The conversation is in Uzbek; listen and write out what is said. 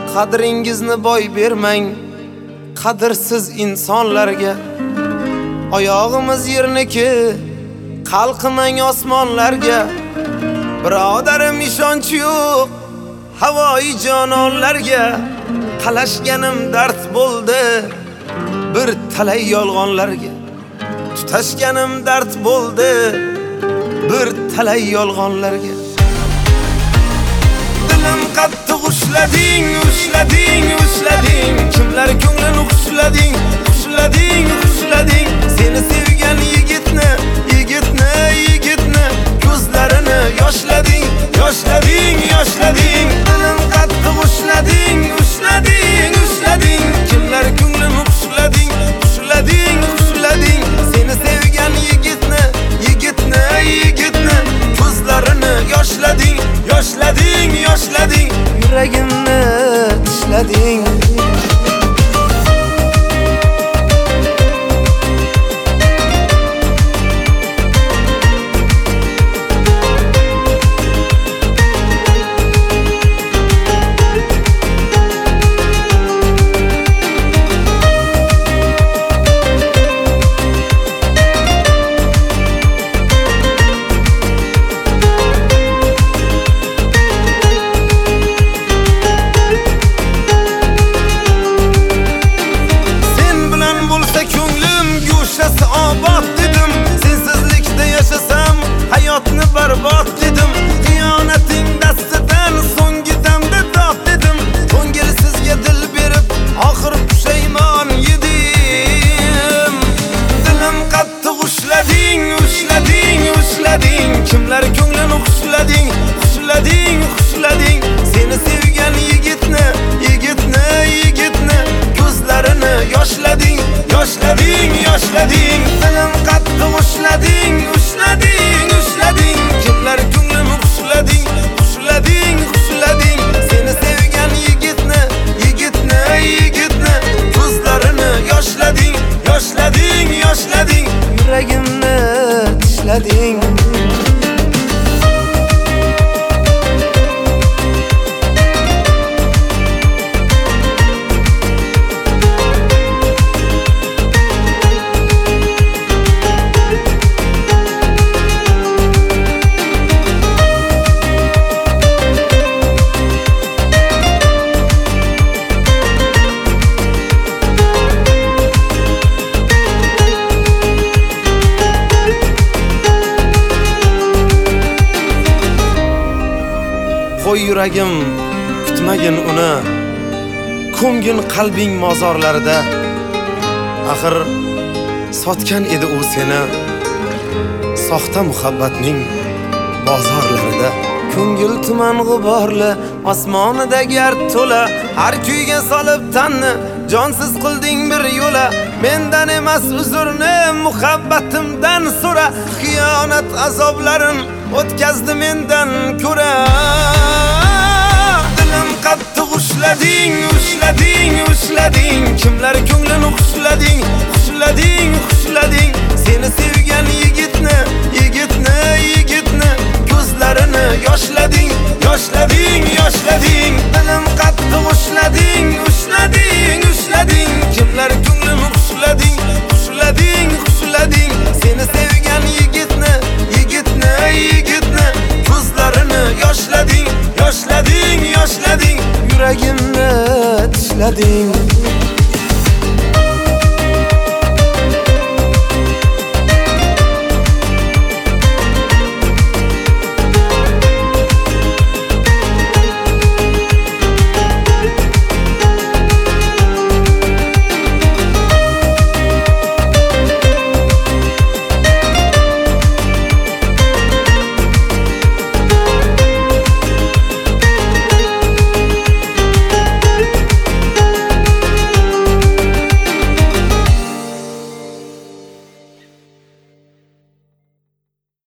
qadringizni boy bermang qadrsiz insonlarga. Oyog'imiz yerniki, qalqimang osmonlarga. Birodarim ishonch yo'q havoyi jononlarga. Qalashganim dard bo'ldi bir talay yolg'onlarga. Tutashganim dard bo'ldi bir talay yolg'onlarga. Dilim qattiq ushlading, ushlading, ushlading. Kimlar ko'nglini xushlading, xushlading, xushlading. Seni sevgan yigitni, yigitni, yigitni ko'zlarini yoshlading, yoshlading, yoshlading. Dilim qattiq ushlading, ushlading, ushlading. Kimlar ko'nglini xushlading, xushlading, xushlading. Seni sevgan yigitni, yigitni, yigitni ko'zlarini yoshlading, yoshlading, yoshlading. Yuragimni tishlading. Obod dedim, sensizlikda yashasam hayotni barbod dedim. Xiyonating dastidan so'nggi damda dod dedim. Ko'ngil sizga dil berib oxir pushaymon yedim. Dilim qattiq ushlading, ushlading, ushlading. Kimlar ko'nglini xushlading, xushlading, xushlading. Seni sevgan yigitni, yigitni, yigitni ko'zlarini yoshlading, yoshlading, yoshlading. Dilim qattiq ushlading, ushlading, ushlading. Kimlar ko'nglini xushlading, xushlading, xushlading. Seni sevgan yigitni, yigitni, yigitni ko'zlarini yoshlading, yoshlading, yoshlading. Yuragimni tishlading. Qo'y yuragim kutmagin uni, ko'ngin qalbing mozorlarida. Axir sotgan edi u seni soxta muhabbatning bozorlarida. Ko'ngil tuman g'uborli, osmonida gard to'la. Har kuyga solib tanni, jonsiz qilding bir yo'la. Mendan emas uzrni, muhabbatimdan so'ra. Xiyonat azoblarin o'tkazdi mendan ko'ra. Dilim qattiq ushlading, ushlading, ushlading. Kimlar ko'nglini xushlading, xushlading, xushlading. Seni sevgan yigitni, yigitni, yigitni ko'zlarini yoshlading, yoshlading, yoshlading.